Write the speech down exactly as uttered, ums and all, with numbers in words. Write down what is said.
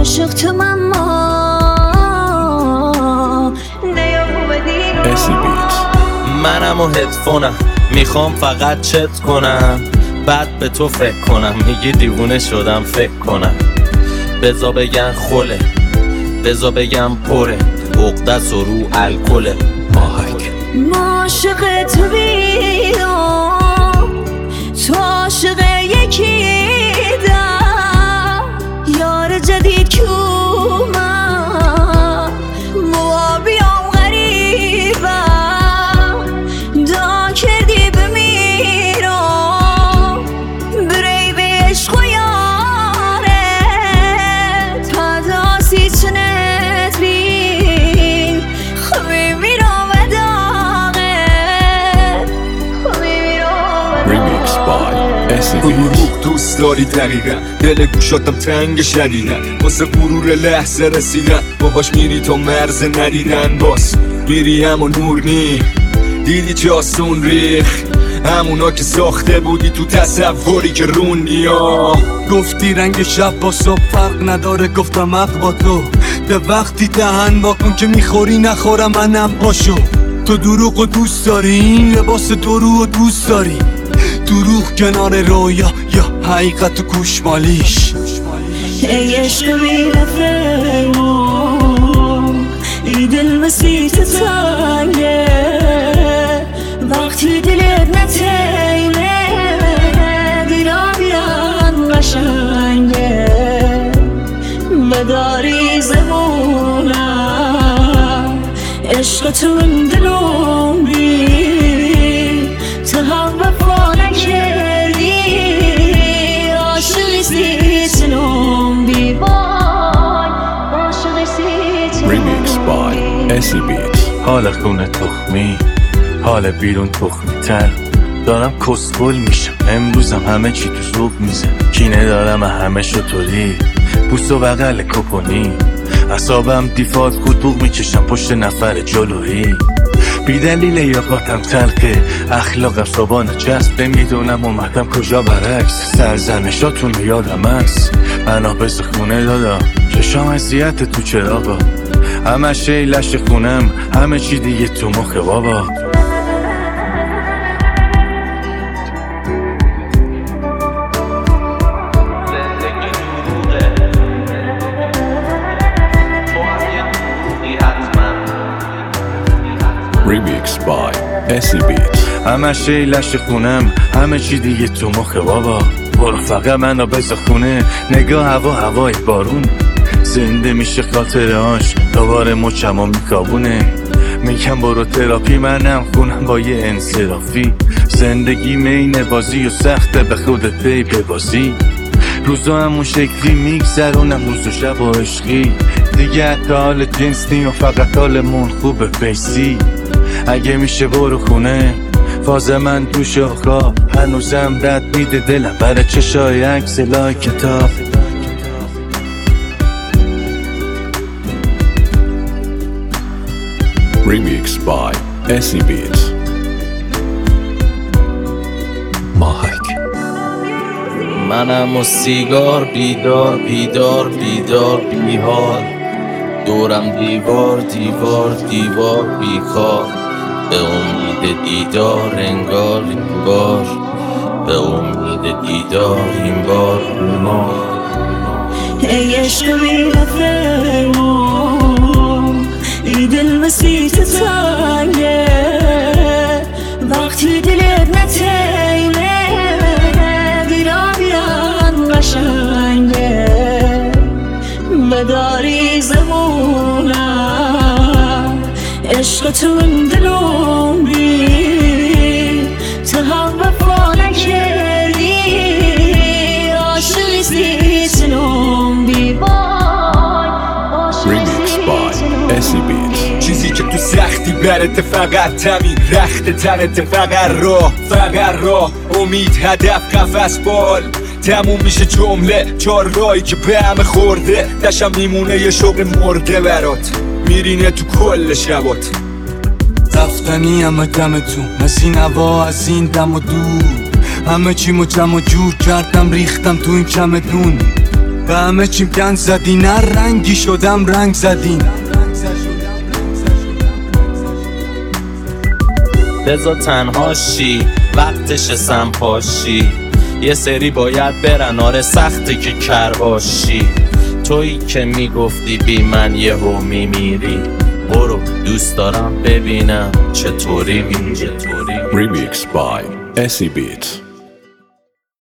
عاشق تو مما اسی بیت. منم و هدفونم میخوام فقط چت کنم، بعد به تو فکر کنم. میگی دیوونه شدم فکر کنم. بزا بگن خوله، بزا بگم پره، عقدس و رو الکله. ماهک ما عاشق تو بیام، تو عاشق یکی دم. یار جدید کو من موا بیام غریبم. دا کردی بمیرم بری به عشق و یاره. تا داسی چنت بین خبی میرم و داغه. خبی میرم و ریمیکس بای اسی بیت. روح دوست داری دقیقا، دل گوشاتم تنگ شدیدن. واسه غرور لحظه رسیدن، باهاش میری تا مرز ندیدن. باز میری اما نور نی دیدی چه آسون ریخ. همونا که ساخته بودی تو تصوری که روندی ها. گفتی رنگ شب با صبح فرق نداره، گفتم حق با تو. به وقتی دهن واکن که میخوری نخورم منم باشو. تو دروغ و دوست داری، این لباس دروغ و دوست داری. دروغ کنار رویا یا حقیقت و گوشمالیش. ای عشق بی رفیقم، ای دل مسیت تنگه. وقتی دلت نتیمه دیرا بیران قشنگه. بداری زمونم عشق تو من دلم بی. تو هم وفا نکردی، عاشقی سیچنم بی. وای عاشقی سیچنم. ریمیکس بای اسی بیت. حال خونه تخمی، حال بیرون تخمی تر. دارم کسگل میشم امروزم، همه چی تو زوب میزه. کینه دارم همه شطوری، بوس و بغل کپونی. اعصابم دیفالت خطوق میکشم پشت نفر جلویی. بی دلیل یاقاتم تلقه، اخلاقم صبانه چسب. نمیدونم اومدم کجا برعکس، سرزنشاتون یادم هست. انا بز خونه دادم چشام اذیت تو چراغا. همه شی لش خونم، همه چی دیگه تو مخ بابا. ریمیکس بای اسی بیت. همه شی لش خونم، همه چی دیگه تو مخ بابا. برو فقط منو بذار خونه، نگاه هوا هوای بارون. زنده میشه خاطرهاش، دوباره مچم و میکابونه. میگم برو تراپی، منم خونم با یه انصرافی. زندگی مین بازی و سخته، به خودت پی ببازی. روزا همون شکلی میگذرونم، روز و شب و عشقی. دیگه حتی حال جنس نی و فقط حالمون خوبه بیسی. اگه میشه برو خونه، فاز من تو شاخا. هنوزم رد میده دلم برای چشای عکس لای کتاب. ریمیکس بای اسی بیت. ماهک منم و سیگار، بیدار بیدار بیدار بیحال. دورم دیوار دیوار دیوار بیکار. به امید دیدار انگار این بار، به امید دیدار این بار ما. ای عشق بی رفیقم، ای دل مسیت تنگه. وقتی دلت نتیمه دیرا بیران قشنگه. بداری زمونم عشق تو من دلم بی. تو هم وفا نکردی، عاشقی سیچنم بی. وای ریمیکس بای اسی بیت. چیزی که تو سختی برت فقط تمین رخت ترت، فقط راه فقط راه. امید هدف قفس بال، تموم میشه جمله. چار راهی که به همه خورده، دشم میمونه یه شوق مرده برات. میرینه تو کل شبات. رفتنی همه دمتون، از این هوا از این دم و دور. همه چی مو جمع و جور کردم ریختم تو این چمدون. به همه چیم گند زدی، نه رنگی شدم رنگ زدین. بذار تنهاشی وقتش سمپاشی، یه سری باید برن آره سخته که کر باشی. تویی که میگفتی بی من یهو میمیری، برو دوست دارم ببینم چطوری می چطوری Remix by Acid Beats.